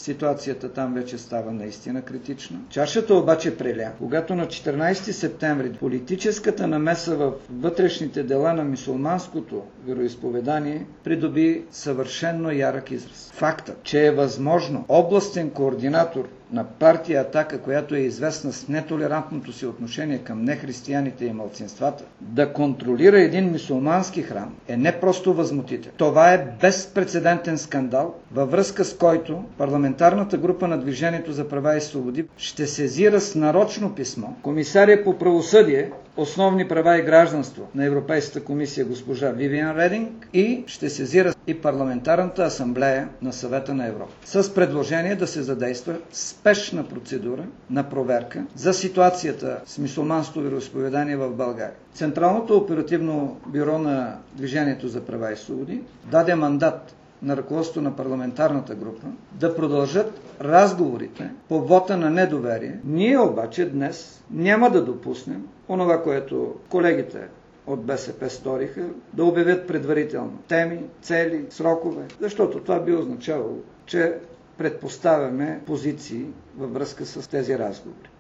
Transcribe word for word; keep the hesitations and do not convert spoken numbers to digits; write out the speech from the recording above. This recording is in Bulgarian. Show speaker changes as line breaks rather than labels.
ситуацията там вече става наистина критична. Чашата обаче преля, когато на четиринайсети септември политическата намеса в вътрешните дела на мюсюлманското вероизповедание придоби съвършенно ярък израз. Фактът, че е възможно областен координатор на партия Атака, която е известна с нетолерантното си отношение към нехристияните и малцинствата, да контролира един мюсюлмански храм, е не просто възмутително. Това е безпрецедентен скандал, във връзка с който парламентарната група на Движението за права и свободи ще сезира с нарочно писмо комисария по правосъдие, основни права и гражданство на Европейската комисия госпожа Вивиан Рединг и ще сезира и парламентарната асамблея на Съвета на Европа с предложение да се задейства спешна процедура на проверка за ситуацията с мюсюлманското вероизповедание в България. Централното оперативно бюро на Движението за права и свободи даде мандат на ръководството на парламентарната група да продължат разговорите по вота на недоверие. Ние обаче днес няма да допуснем онова, което колегите от БСП сториха, да обявят предварително теми, цели, срокове, защото това би означавало, че предпоставяме позиции във връзка с тези разговори.